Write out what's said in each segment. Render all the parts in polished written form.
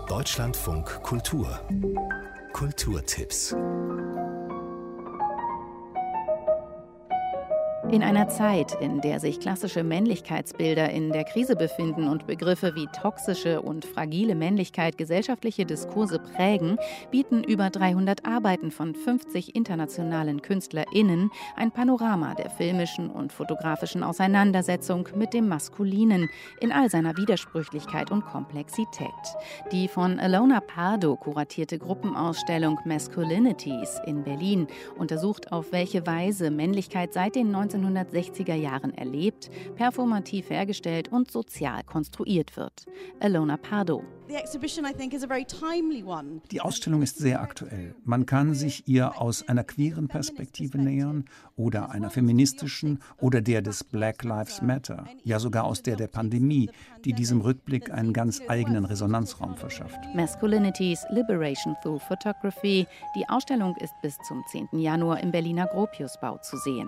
Deutschlandfunk Kultur. Kulturtipps. In einer Zeit, in der sich klassische Männlichkeitsbilder in der Krise befinden und Begriffe wie toxische und fragile Männlichkeit gesellschaftliche Diskurse prägen, bieten über 300 Arbeiten von 50 internationalen KünstlerInnen ein Panorama der filmischen und fotografischen Auseinandersetzung mit dem Maskulinen in all seiner Widersprüchlichkeit und Komplexität. Die von Ilona Pardo kuratierte Gruppenausstellung Masculinities in Berlin untersucht, auf welche Weise Männlichkeit seit den 1960er Jahren erlebt, performativ hergestellt und sozial konstruiert wird. Ilona Pardo. Die Ausstellung ist sehr aktuell. Man kann sich ihr aus einer queeren Perspektive nähern oder einer feministischen oder der des Black Lives Matter, ja sogar aus der Pandemie, die diesem Rückblick einen ganz eigenen Resonanzraum verschafft. Masculinities Liberation Through Photography. Die Ausstellung ist bis zum 10. Januar im Berliner Gropiusbau zu sehen.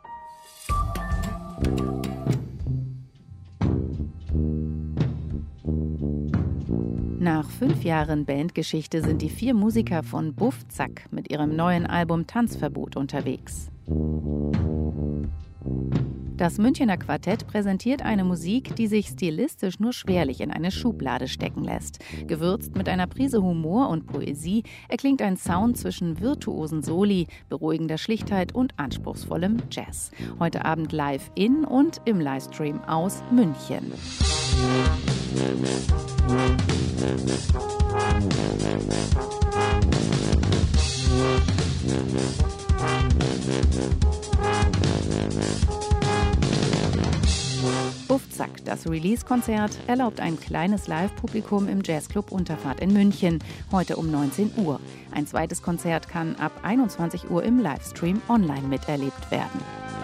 Nach 5 Jahren Bandgeschichte sind die 4 Musiker von Buff-Zack mit ihrem neuen Album Tanzverbot unterwegs. Das Münchener Quartett präsentiert eine Musik, die sich stilistisch nur schwerlich in eine Schublade stecken lässt. Gewürzt mit einer Prise Humor und Poesie erklingt ein Sound zwischen virtuosen Soli, beruhigender Schlichtheit und anspruchsvollem Jazz. Heute Abend live in und im Livestream aus München. Buff-Zack, das Release-Konzert, erlaubt ein kleines Live-Publikum im Jazzclub Unterfahrt in München, heute um 19 Uhr. Ein zweites Konzert kann ab 21 Uhr im Livestream online miterlebt werden.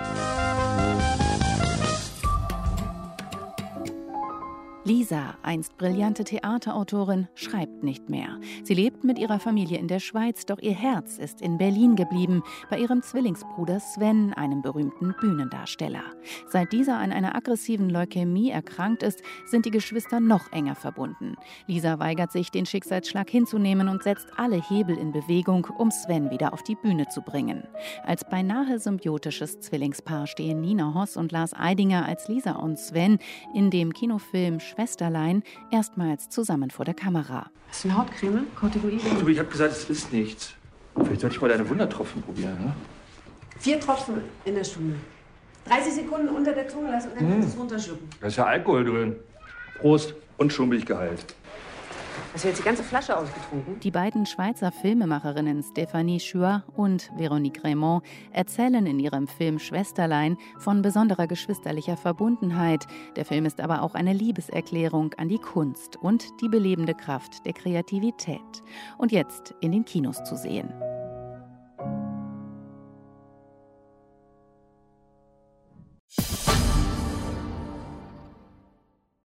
Lisa, einst brillante Theaterautorin, schreibt nicht mehr. Sie lebt mit ihrer Familie in der Schweiz, doch ihr Herz ist in Berlin geblieben, bei ihrem Zwillingsbruder Sven, einem berühmten Bühnendarsteller. Seit dieser an einer aggressiven Leukämie erkrankt ist, sind die Geschwister noch enger verbunden. Lisa weigert sich, den Schicksalsschlag hinzunehmen und setzt alle Hebel in Bewegung, um Sven wieder auf die Bühne zu bringen. Als beinahe symbiotisches Zwillingspaar stehen Nina Hoss und Lars Eidinger als Lisa und Sven in dem Kinofilm Schwesterlein erstmals zusammen vor der Kamera. Hast du eine Hautcreme? Corticoide? Du, ich habe gesagt, es ist nichts. Vielleicht sollte ich mal deine Wundertropfen probieren, ne? 4 Tropfen in der Stunde. 30 Sekunden unter der Zunge lassen und dann kannst du es runterschlucken. Da ist ja Alkohol drin. Prost. Und schon bin ich geheilt. Hast du jetzt die ganze Flasche ausgetrunken? Die beiden Schweizer Filmemacherinnen Stéphanie Chouat und Véronique Raymond erzählen in ihrem Film Schwesterlein von besonderer geschwisterlicher Verbundenheit. Der Film ist aber auch eine Liebeserklärung an die Kunst und die belebende Kraft der Kreativität. Und jetzt in den Kinos zu sehen.